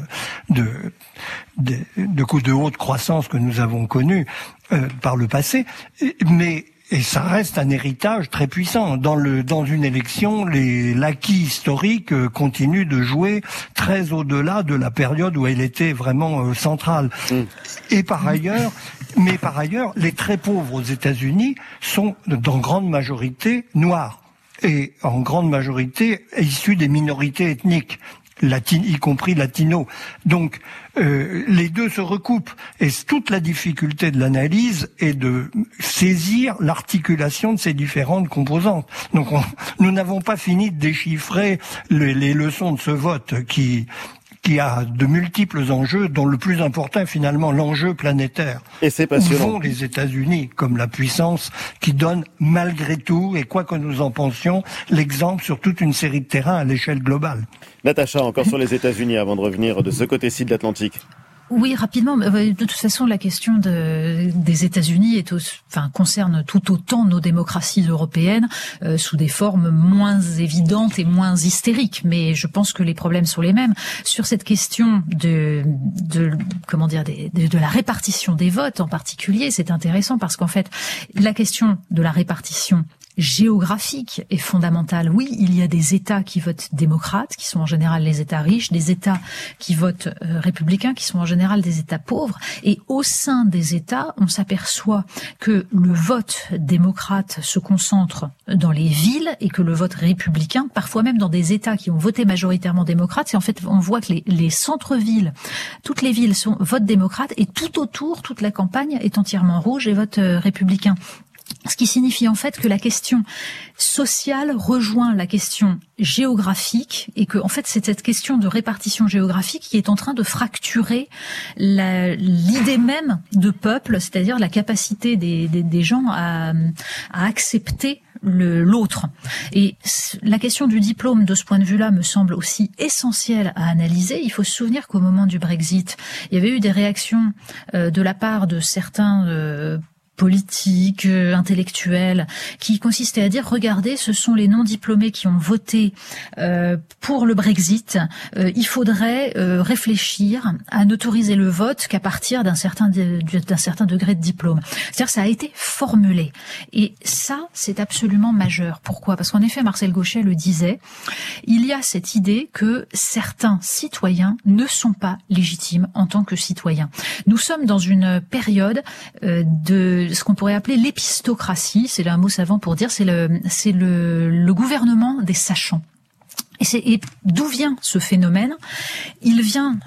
de haute croissance que nous avons connue par le passé, et ça reste un héritage très puissant. Dans une élection, l'acquis historique continue de jouer très au-delà de la période où elle était vraiment centrale. Et par ailleurs, les très pauvres aux États-Unis sont dans grande majorité noirs et en grande majorité issus des minorités ethniques. y compris latino. Donc, les deux se recoupent. Et toute la difficulté de l'analyse est de saisir l'articulation de ces différentes composantes. Donc, nous n'avons pas fini de déchiffrer les leçons de ce vote qui a de multiples enjeux, dont le plus important est finalement l'enjeu planétaire. Et c'est passionnant. Où vont les États-Unis comme la puissance qui donne malgré tout, et quoi que nous en pensions, l'exemple sur toute une série de terrains à l'échelle globale. Natacha, encore sur les États-Unis avant de revenir de ce côté-ci de l'Atlantique. Oui, rapidement. De toute façon, la question des États-Unis concerne tout autant nos démocraties européennes sous des formes moins évidentes et moins hystériques. Mais je pense que les problèmes sont les mêmes. Sur cette question de la répartition des votes en particulier, c'est intéressant parce qu'en fait, la question de la répartition géographique est fondamentale. Oui, il y a des États qui votent démocrates, qui sont en général les États riches, des États qui votent républicains, qui sont en général des États pauvres. Et au sein des États, on s'aperçoit que le vote démocrate se concentre dans les villes et que le vote républicain, parfois même dans des États qui ont voté majoritairement démocrate, et en fait, on voit que les centres-villes, toutes les villes votent démocrate et tout autour, toute la campagne est entièrement rouge et vote républicain. Ce qui signifie en fait que la question sociale rejoint la question géographique et que en fait c'est cette question de répartition géographique qui est en train de fracturer l'idée même de peuple, c'est-à-dire la capacité des gens à accepter l'autre. Et la question du diplôme de ce point de vue-là me semble aussi essentielle à analyser. Il faut se souvenir qu'au moment du Brexit, il y avait eu des réactions de la part de certains politique, intellectuelle, qui consistait à dire, regardez, ce sont les non-diplômés qui ont voté pour le Brexit. Il faudrait réfléchir à n'autoriser le vote qu'à partir d'un certain degré de diplôme. C'est-à-dire, ça a été formulé. Et ça, c'est absolument majeur. Pourquoi ? Parce qu'en effet, Marcel Gauchet le disait, il y a cette idée que certains citoyens ne sont pas légitimes en tant que citoyens. Nous sommes dans une période de ce qu'on pourrait appeler l'épistocratie, c'est un mot savant pour dire, c'est le gouvernement des sachants. Et d'où vient ce phénomène ? Il vient,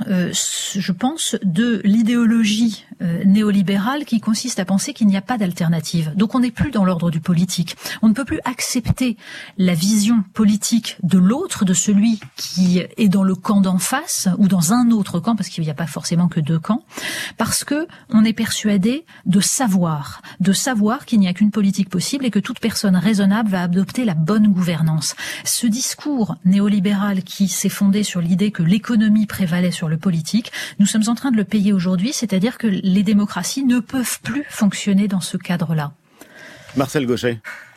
je pense, de l'idéologie néolibérale qui consiste à penser qu'il n'y a pas d'alternative. Donc on n'est plus dans l'ordre du politique. On ne peut plus accepter la vision politique de l'autre, de celui qui est dans le camp d'en face ou dans un autre camp, parce qu'il n'y a pas forcément que deux camps, parce que on est persuadé de savoir qu'il n'y a qu'une politique possible et que toute personne raisonnable va adopter la bonne gouvernance. Ce discours néolibéral qui s'est fondé sur l'idée que l'économie prévalait sur le politique, nous sommes en train de le payer aujourd'hui, c'est-à-dire que les démocraties ne peuvent plus fonctionner dans ce cadre-là. Marcel Gauchet.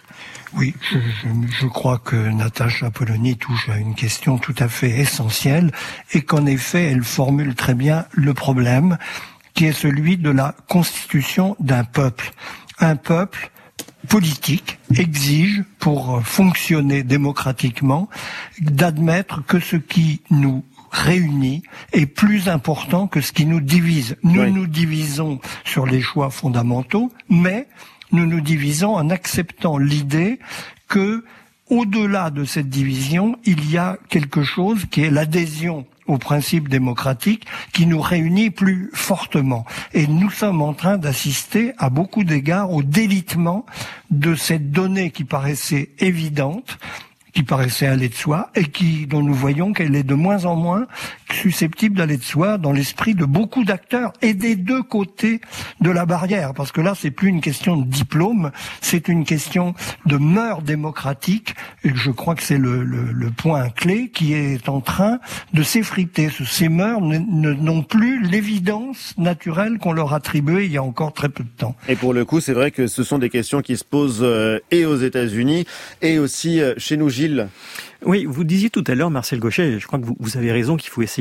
Oui, je crois que Natacha Polony touche à une question tout à fait essentielle et qu'en effet, elle formule très bien le problème qui est celui de la constitution d'un peuple. Un peuple politique exige, pour fonctionner démocratiquement, d'admettre que ce qui nous réunit est plus important que ce qui nous divise. Nous nous divisons sur les choix fondamentaux, mais nous nous divisons en acceptant l'idée que, au-delà de cette division, il y a quelque chose qui est l'adhésion au principe démocratique qui nous réunit plus fortement. Et nous sommes en train d'assister à beaucoup d'égards au délitement de cette donnée qui paraissait évidente, qui paraissait aller de soi et dont nous voyons qu'elle est de moins en moins susceptible d'aller de soi dans l'esprit de beaucoup d'acteurs et des deux côtés de la barrière. Parce que là, c'est plus une question de diplôme, c'est une question de mœurs démocratiques. Et je crois que c'est le point clé qui est en train de s'effriter. Ces mœurs n'ont plus l'évidence naturelle qu'on leur attribuait il y a encore très peu de temps. Et pour le coup, c'est vrai que ce sont des questions qui se posent et aux États-Unis et aussi chez nous, Gilles. Oui, vous disiez tout à l'heure, Marcel Gauchet, je crois que vous avez raison qu'il faut essayer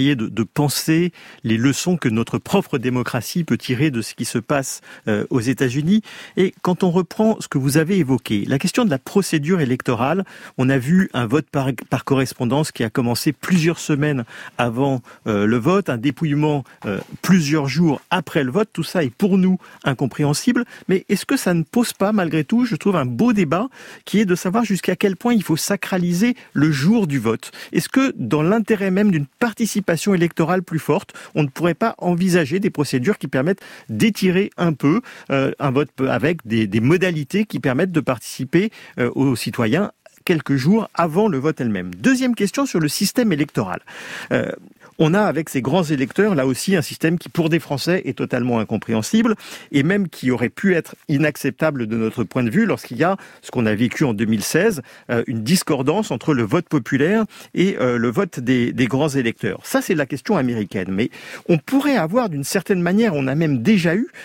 essayer de penser les leçons que notre propre démocratie peut tirer de ce qui se passe aux États-Unis. Et quand on reprend ce que vous avez évoqué, la question de la procédure électorale, on a vu un vote par correspondance qui a commencé plusieurs semaines avant le vote, un dépouillement plusieurs jours après le vote. Tout ça est pour nous incompréhensible. Mais est-ce que ça ne pose pas, malgré tout, je trouve un beau débat qui est de savoir jusqu'à quel point il faut sacraliser le jour du vote. Est-ce que dans l'intérêt même d'une participation électorale plus forte, on ne pourrait pas envisager des procédures qui permettent d'étirer un peu un vote avec des modalités qui permettent de participer aux citoyens quelques jours avant le vote elle-même. Deuxième question sur le système électoral. On a avec ces grands électeurs, là aussi, un système qui, pour des Français, est totalement incompréhensible et même qui aurait pu être inacceptable de notre point de vue lorsqu'il y a ce qu'on a vécu en 2016, une discordance entre le vote populaire et le vote des grands électeurs. Ça, c'est la question américaine. Mais on pourrait avoir, d'une certaine manière, on a même déjà eu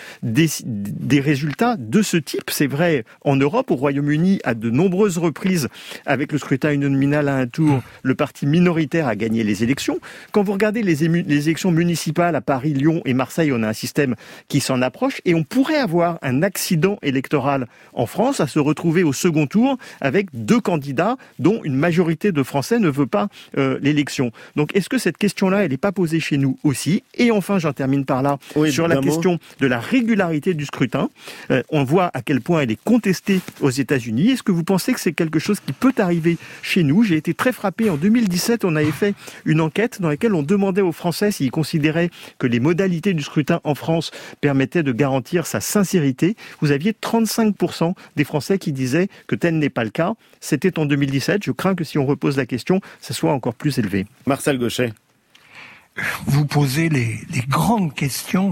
des résultats de ce type. C'est vrai en Europe, au Royaume-Uni, à de nombreuses reprises, avec le scrutin uninominal à un tour, le parti minoritaire a gagné les élections. Quand vous regardez les élections municipales à Paris, Lyon et Marseille, on a un système qui s'en approche et on pourrait avoir un accident électoral en France à se retrouver au second tour avec deux candidats dont une majorité de Français ne veut pas l'élection. Donc est-ce que cette question-là, elle n'est pas posée chez nous aussi? Et enfin, j'en termine par là, sur la question de la régularité du scrutin. On voit à quel point elle est contestée aux États-Unis. Est-ce que vous pensez que c'est quelque chose qui peut arriver chez nous? J'ai été très frappé. En 2017, on avait fait une enquête dans laquelle on demandait aux Français s'ils considéraient que les modalités du scrutin en France permettaient de garantir sa sincérité. Vous aviez 35% des Français qui disaient que tel n'est pas le cas. C'était en 2017. Je crains que si on repose la question, ça soit encore plus élevé. Marcel Gauchet. Vous posez les grandes questions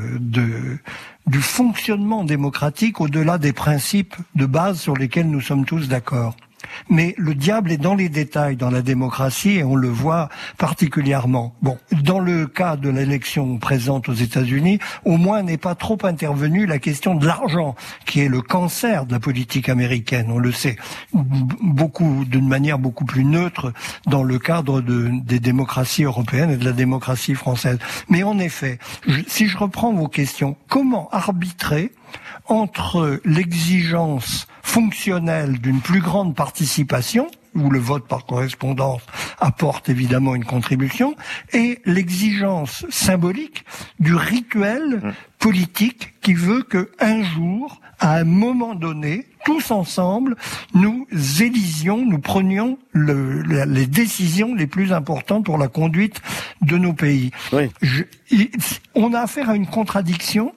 du fonctionnement démocratique au-delà des principes de base sur lesquels nous sommes tous d'accord. Mais le diable est dans les détails dans la démocratie et on le voit particulièrement. Bon, dans le cas de l'élection présente aux États-Unis, au moins n'est pas trop intervenue la question de l'argent, qui est le cancer de la politique américaine, on le sait, d'une manière beaucoup plus neutre dans le cadre des démocraties européennes et de la démocratie française. Mais en effet, si je reprends vos questions, comment arbitrer entre l'exigence fonctionnelle d'une plus grande participation, où le vote par correspondance apporte évidemment une contribution, et l'exigence symbolique du rituel politique qui veut que un jour, à un moment donné, tous ensemble, nous élisions, nous prenions les décisions les plus importantes pour la conduite de nos pays. Oui. On a affaire à une contradiction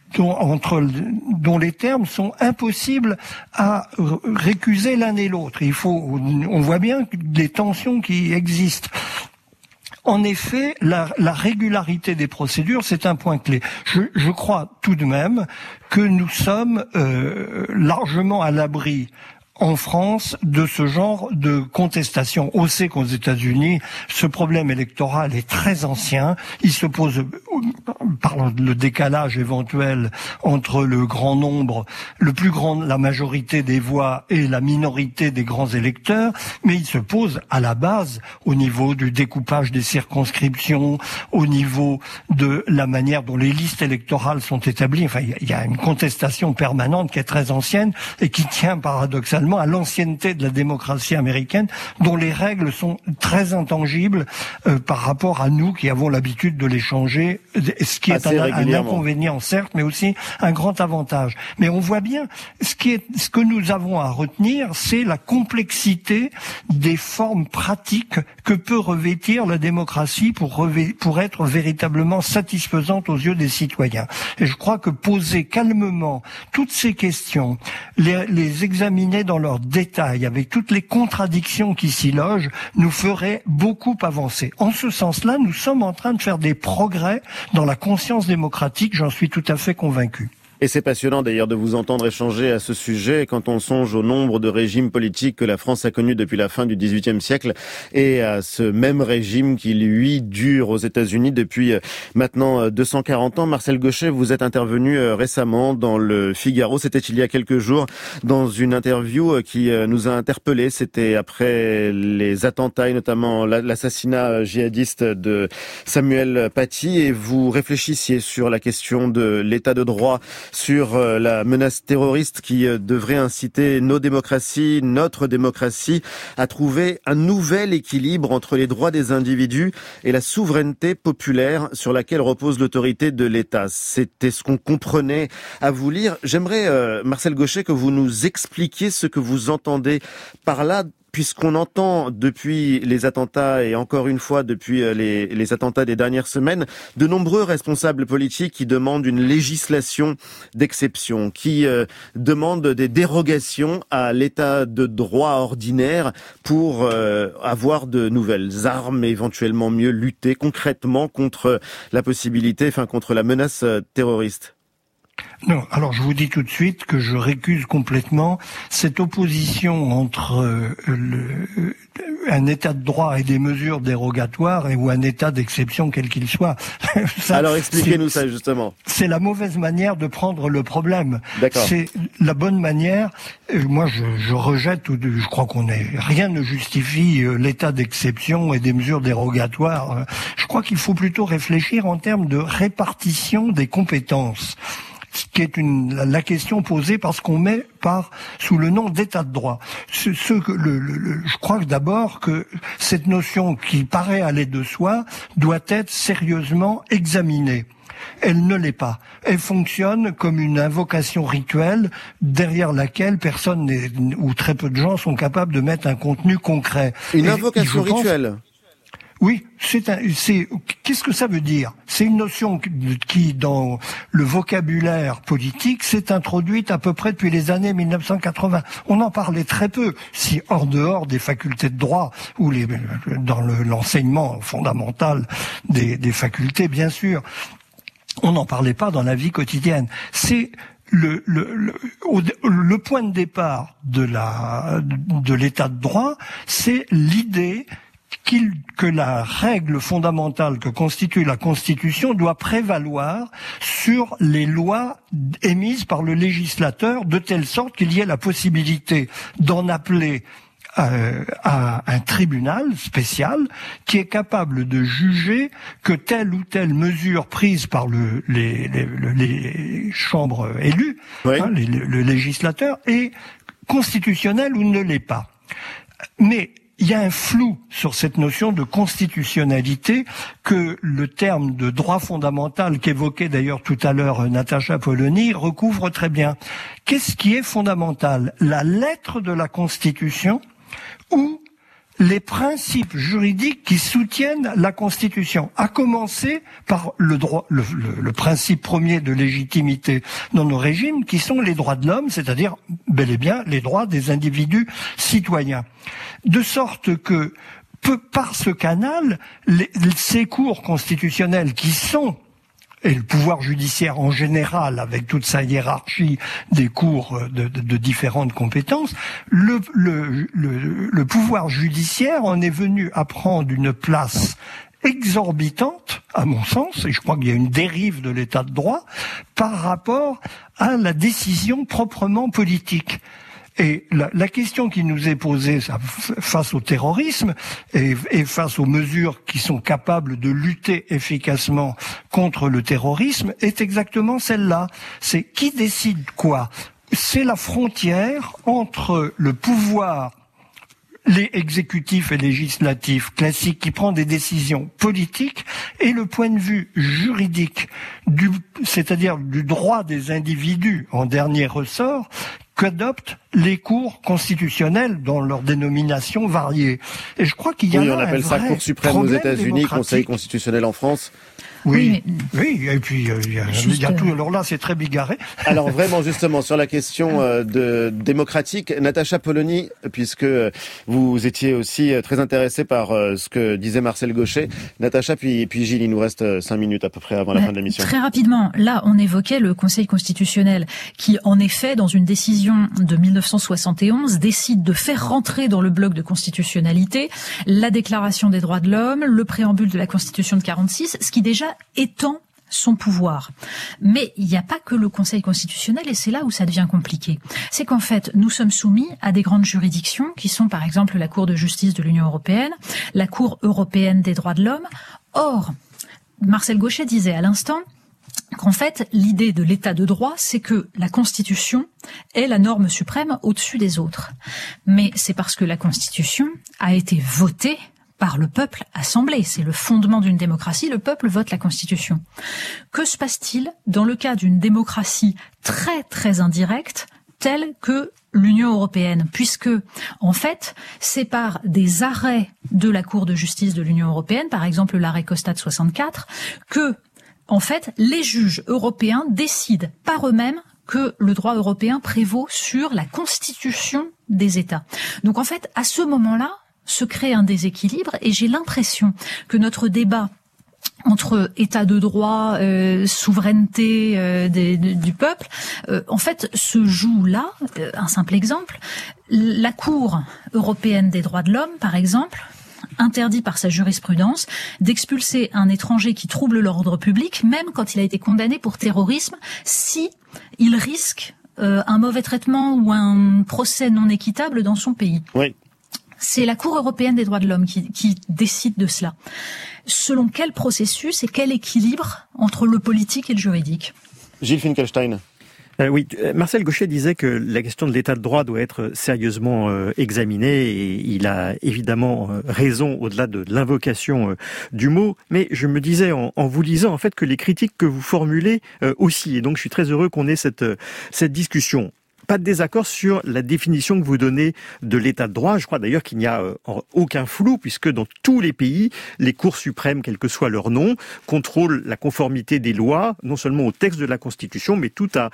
dont les termes sont impossibles à récuser l'un et l'autre. On voit bien les tensions qui existent. En effet, la régularité des procédures, c'est un point clé. Je crois tout de même que nous sommes largement à l'abri en France de ce genre de contestation. On sait qu'aux États-Unis, ce problème électoral est très ancien. Il se pose par le décalage éventuel entre le grand nombre, la majorité des voix et la minorité des grands électeurs, mais il se pose à la base au niveau du découpage des circonscriptions, au niveau de la manière dont les listes électorales sont établies. Enfin, il y a une contestation permanente qui est très ancienne et qui tient paradoxalement à l'ancienneté de la démocratie américaine, dont les règles sont très intangibles par rapport à nous qui avons l'habitude de les changer, ce qui est un inconvénient certes, mais aussi un grand avantage. Mais on voit bien, ce que nous avons à retenir, c'est la complexité des formes pratiques que peut revêtir la démocratie pour être véritablement satisfaisante aux yeux des citoyens. Et je crois que poser calmement toutes ces questions, les examiner dans leurs détails, avec toutes les contradictions qui s'y logent, nous ferait beaucoup avancer. En ce sens-là, nous sommes en train de faire des progrès dans la conscience démocratique, j'en suis tout à fait convaincu. Et c'est passionnant d'ailleurs de vous entendre échanger à ce sujet quand on songe au nombre de régimes politiques que la France a connus depuis la fin du XVIIIe siècle et à ce même régime qui, lui, dure aux États-Unis depuis maintenant 240 ans. Marcel Gauchet, vous êtes intervenu récemment dans le Figaro, c'était il y a quelques jours, dans une interview qui nous a interpellés. C'était après les attentats et notamment l'assassinat djihadiste de Samuel Paty, et vous réfléchissiez sur la question de l'état de droit, sur la menace terroriste qui devrait inciter nos démocraties, notre démocratie, à trouver un nouvel équilibre entre les droits des individus et la souveraineté populaire sur laquelle repose l'autorité de l'État. C'était ce qu'on comprenait à vous lire. J'aimerais, Marcel Gauchet, que vous nous expliquiez ce que vous entendez par là, puisqu'on entend depuis les attentats et encore une fois depuis les attentats des dernières semaines, de nombreux responsables politiques qui demandent une législation d'exception, qui demandent des dérogations à l'état de droit ordinaire pour avoir de nouvelles armes et éventuellement mieux lutter concrètement contre contre la menace terroriste. Non, alors je vous dis tout de suite que je récuse complètement cette opposition entre un état de droit et des mesures dérogatoires ou un état d'exception quel qu'il soit. Alors expliquez-nous ça justement. C'est la mauvaise manière de prendre le problème. D'accord. C'est la bonne manière. Moi, je rejette, je crois rien ne justifie l'état d'exception et des mesures dérogatoires. Je crois qu'il faut plutôt réfléchir en termes de répartition des compétences, qui est la question posée par ce qu'on met sous le nom d'état de droit. Je crois d'abord que cette notion qui paraît aller de soi doit être sérieusement examinée. Elle ne l'est pas. Elle fonctionne comme une invocation rituelle derrière laquelle personne ou très peu de gens sont capables de mettre un contenu concret. Une invocation rituelle. Oui, qu'est-ce que ça veut dire? C'est une notion qui, dans le vocabulaire politique, s'est introduite à peu près depuis les années 1980. On en parlait très peu, si hors dehors des facultés de droit ou dans l'enseignement fondamental des facultés, bien sûr. On n'en parlait pas dans la vie quotidienne. C'est le point de départ de l'état de droit, c'est l'idée que la règle fondamentale que constitue la Constitution doit prévaloir sur les lois émises par le législateur, de telle sorte qu'il y ait la possibilité d'en appeler à un tribunal spécial qui est capable de juger que telle ou telle mesure prise par les chambres élues, oui, le législateur, est constitutionnelle ou ne l'est pas. Mais il y a un flou sur cette notion de constitutionnalité que le terme de droit fondamental qu'évoquait d'ailleurs tout à l'heure Natacha Polony recouvre très bien. Qu'est-ce qui est fondamental? La lettre de la Constitution ou les principes juridiques qui soutiennent la Constitution, à commencer par le droit, le principe premier de légitimité dans nos régimes, qui sont les droits de l'homme, c'est-à-dire bel et bien les droits des individus citoyens. De sorte que, par ce canal, ces cours constitutionnels qui sont, et le pouvoir judiciaire en général, avec toute sa hiérarchie des cours de différentes compétences, le pouvoir judiciaire en est venu à prendre une place exorbitante, à mon sens, et je crois qu'il y a une dérive de l'état de droit, par rapport à la décision proprement politique. Et la question qui nous est posée face au terrorisme et face aux mesures qui sont capables de lutter efficacement contre le terrorisme est exactement celle-là. C'est qui décide quoi? C'est la frontière entre le pouvoir exécutif et législatif classique qui prend des décisions politiques et le point de vue juridique, c'est-à-dire du droit des individus en dernier ressort, qu'adoptent les cours constitutionnels dans leurs dénominations variées. Et je crois qu'il y a on appelle ça Cour suprême aux États-Unis, Conseil constitutionnel en France. Oui, et puis il y a tout. Alors là, c'est très bigarré. Alors vraiment, justement, sur la question démocratique, Natacha Polony, puisque vous étiez aussi très intéressée par ce que disait Marcel Gauchet. Natacha, puis Gilles, il nous reste 5 minutes à peu près avant la fin de l'émission. Très rapidement, là, on évoquait le Conseil constitutionnel qui, en effet, dans une décision de 1971, décide de faire rentrer dans le bloc de constitutionnalité la Déclaration des droits de l'homme, le préambule de la Constitution de 46, ce qui déjà étend son pouvoir. Mais il n'y a pas que le Conseil constitutionnel, et c'est là où ça devient compliqué. C'est qu'en fait, nous sommes soumis à des grandes juridictions qui sont par exemple la Cour de justice de l'Union européenne, la Cour européenne des droits de l'homme. Or, Marcel Gauchet disait à l'instant qu'en fait, l'idée de l'état de droit, c'est que la Constitution est la norme suprême au-dessus des autres. Mais c'est parce que la Constitution a été votée par le peuple assemblé. C'est le fondement d'une démocratie. Le peuple vote la Constitution. Que se passe-t-il dans le cas d'une démocratie très, très indirecte, telle que l'Union européenne? Puisque, en fait, c'est par des arrêts de la Cour de justice de l'Union européenne, par exemple l'arrêt Costa de 64, que, en fait, les juges européens décident par eux-mêmes que le droit européen prévaut sur la Constitution des États. Donc, en fait, à ce moment-là, se crée un déséquilibre, et j'ai l'impression que notre débat entre état de droit, souveraineté du peuple, en fait, se joue là. Un simple exemple, la Cour européenne des droits de l'homme, par exemple, interdit par sa jurisprudence d'expulser un étranger qui trouble l'ordre public, même quand il a été condamné pour terrorisme, si il risque un mauvais traitement ou un procès non équitable dans son pays. Oui. C'est la Cour européenne des droits de l'homme qui décide de cela. Selon quel processus et quel équilibre entre le politique et le juridique? Gilles Finkelstein. Oui, Marcel Gauchet disait que la question de l'état de droit doit être sérieusement examinée, et il a évidemment raison au-delà de l'invocation du mot, mais je me disais en vous lisant en fait que les critiques que vous formulez aussi, et donc je suis très heureux qu'on ait cette discussion. Pas de désaccord sur la définition que vous donnez de l'état de droit. Je crois d'ailleurs qu'il n'y a aucun flou, puisque dans tous les pays, les cours suprêmes, quel que soit leur nom, contrôlent la conformité des lois, non seulement au texte de la Constitution, mais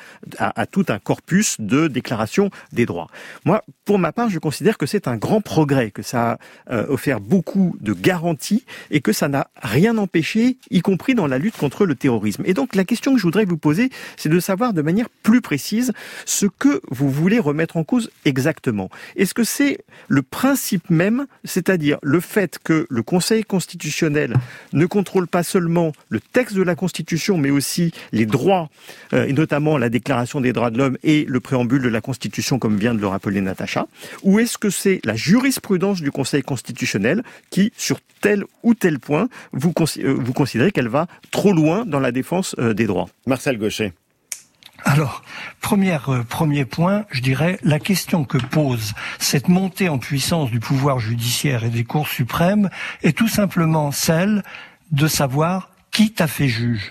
à tout un corpus de déclaration des droits. Moi, pour ma part, je considère que c'est un grand progrès, que ça a offert beaucoup de garanties et que ça n'a rien empêché, y compris dans la lutte contre le terrorisme. Et donc, la question que je voudrais vous poser, c'est de savoir de manière plus précise ce que vous voulez remettre en cause exactement. Est-ce que c'est le principe même, c'est-à-dire le fait que le Conseil constitutionnel ne contrôle pas seulement le texte de la Constitution, mais aussi les droits, et notamment la Déclaration des droits de l'homme et le préambule de la Constitution, comme vient de le rappeler Natacha, ou est-ce que c'est la jurisprudence du Conseil constitutionnel qui, sur tel ou tel point, vous considérez qu'elle va trop loin dans la défense des droits? Marcel Gauchet. Alors, premier point, je dirais, la question que pose cette montée en puissance du pouvoir judiciaire et des cours suprêmes est tout simplement celle de savoir qui t'a fait juge.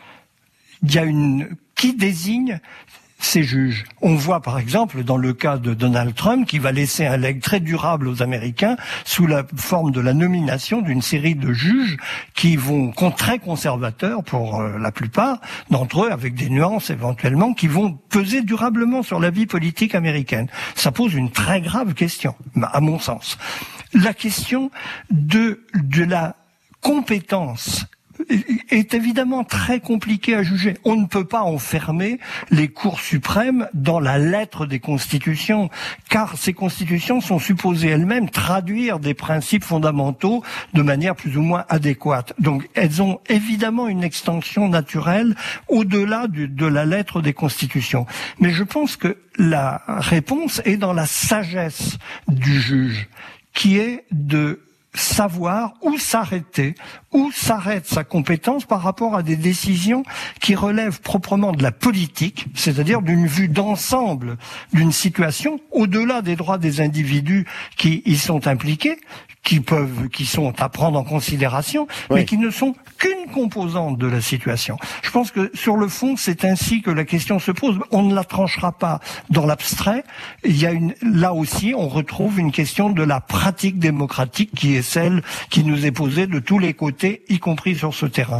Qui désigne ces juges. On voit par exemple dans le cas de Donald Trump qui va laisser un legs très durable aux Américains sous la forme de la nomination d'une série de juges qui vont très conservateurs pour la plupart d'entre eux, avec des nuances éventuellement, qui vont peser durablement sur la vie politique américaine. Ça pose une très grave question, à mon sens. La question de la compétence est évidemment très compliqué à juger. On ne peut pas enfermer les cours suprêmes dans la lettre des constitutions, car ces constitutions sont supposées elles-mêmes traduire des principes fondamentaux de manière plus ou moins adéquate. Donc elles ont évidemment une extension naturelle au-delà de la lettre des constitutions. Mais je pense que la réponse est dans la sagesse du juge, qui est de savoir où s'arrête sa compétence par rapport à des décisions qui relèvent proprement de la politique, c'est-à-dire d'une vue d'ensemble d'une situation, au-delà des droits des individus qui y sont impliqués, qui sont à prendre en considération, oui, mais qui ne sont qu'une composante de la situation. Je pense que sur le fond, c'est ainsi que la question se pose. On ne la tranchera pas dans l'abstrait. Là aussi, on retrouve une question de la pratique démocratique qui est celle qui nous est posée de tous les côtés, y compris sur ce terrain.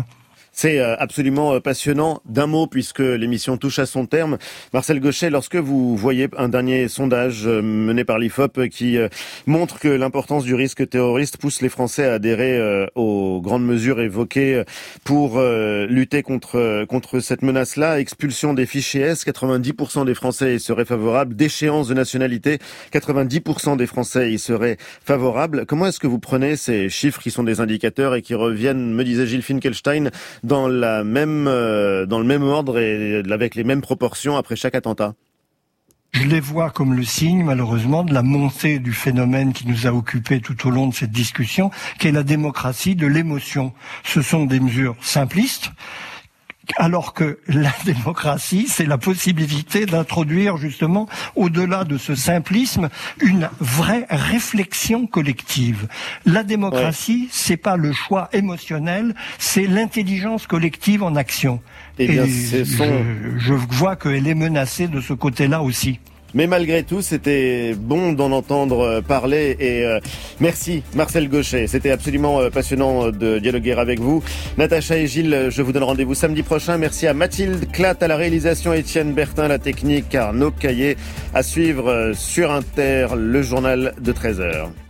C'est absolument passionnant. D'un mot, puisque l'émission touche à son terme. Marcel Gauchet, lorsque vous voyez un dernier sondage mené par l'IFOP qui montre que l'importance du risque terroriste pousse les Français à adhérer aux grandes mesures évoquées pour lutter contre cette menace-là, expulsion des fichiers S, 90% des Français y seraient favorables, déchéance de nationalité, 90% des Français y seraient favorables. Comment est-ce que vous prenez ces chiffres qui sont des indicateurs et qui reviennent, me disait Gilles Finkelstein, dans le même ordre et avec les mêmes proportions après chaque attentat? Je les vois comme le signe, malheureusement, de la montée du phénomène qui nous a occupés tout au long de cette discussion, qui est la démocratie de l'émotion. Ce sont des mesures simplistes, alors que la démocratie, c'est la possibilité d'introduire justement, au-delà de ce simplisme, une vraie réflexion collective. La démocratie, c'est pas le choix émotionnel, c'est l'intelligence collective en action. Eh bien, je vois qu'elle est menacée de ce côté-là aussi. Mais malgré tout, c'était bon d'en entendre parler et merci Marcel Gauchet. C'était absolument passionnant de dialoguer avec vous. Natacha et Gilles, je vous donne rendez-vous samedi prochain. Merci à Mathilde Clatte à la réalisation, Étienne Bertin à la technique, Arnaud Caillé à suivre sur Inter, le journal de 13h.